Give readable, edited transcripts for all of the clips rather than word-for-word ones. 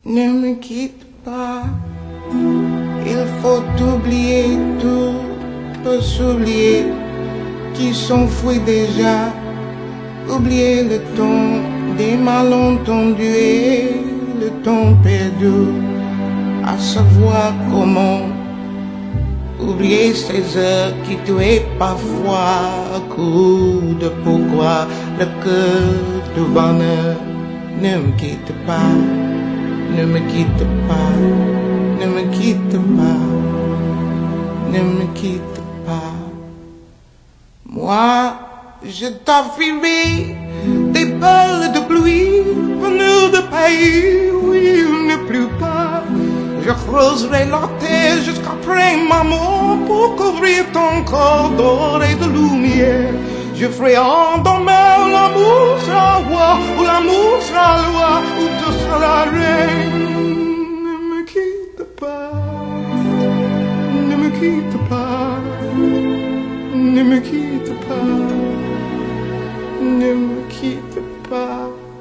Ne me quitte pas, il faut oublier tout, peut s'oublier, qui s'enfuit déjà, oublier le temps des malentendus et le temps perdu, à savoir comment oublier ces heures qui tuaient parfois à coup de pourquoi le cœur du bonheur. Ne me quitte pas, ne me quitte pas, ne me quitte pas, ne me quitte pas. Moi, je t'offrirai des balles de pluie venues de pays où il ne pleut pas. Je creuserai la terre jusqu'après ma mort pour couvrir ton corps d'or et de lumière. Je ferai endormir l'amour sera roi, ou l'amour sera loi, ou tu seras reine. Ne me quitte pas, ne me quitte pas, ne me quitte pas, ne me quitte pas.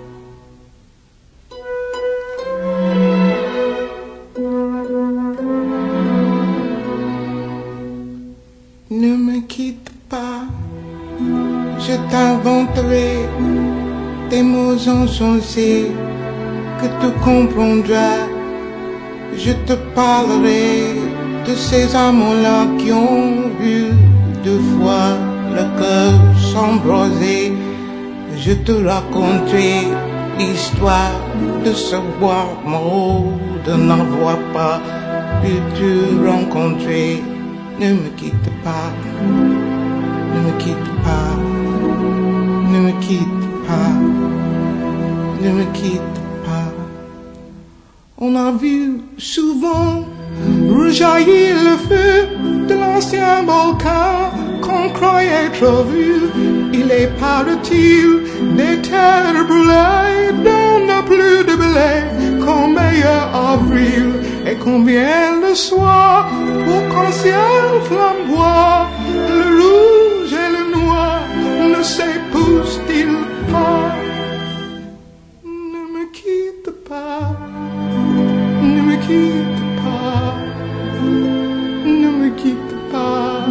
Ne me quitte pas, je t'inventerai des mots insensés que tu comprendras. Je te parlerai de ces amants-là qui ont vu deux fois le cœur s'embraser. Je te raconterai l'histoire de ce bois mort, de n'avoir pas pu te rencontrer. Ne me quitte pas, ne me quitte pas, ne me quitte pas, ne me quitte pas. On a vu souvent rejaillir le feu de l'ancien volcan qu'on croyait trop vu. Il est paraît-il des terres brûlées dont n'a plus de blé qu'en meilleur avril. Et combien le soir pour qu'un ciel flamboie, le rouge et le noir ne s'épousent-ils pas? Ne me quitte pas, ne me quitte pas, ne me quitte pas,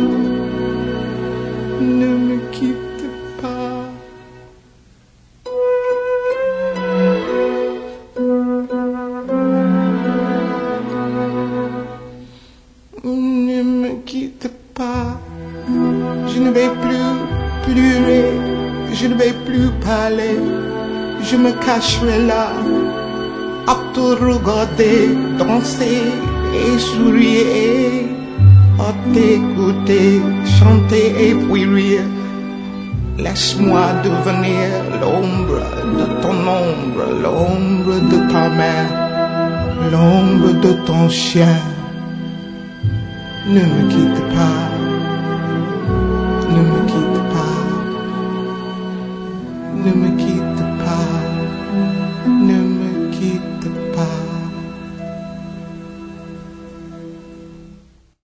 ne me quitte pas. Ne me quitte pas, je ne vais plus pleurer, je ne vais plus parler, je me cacherai là, à te regarder, danser et sourire, à t'écouter, chanter et puis rire. Laisse-moi devenir l'ombre de ton ombre, l'ombre de ta main, l'ombre de ton chien. Ne me quitte pas, ne me quitte pas, ne me quitte pas.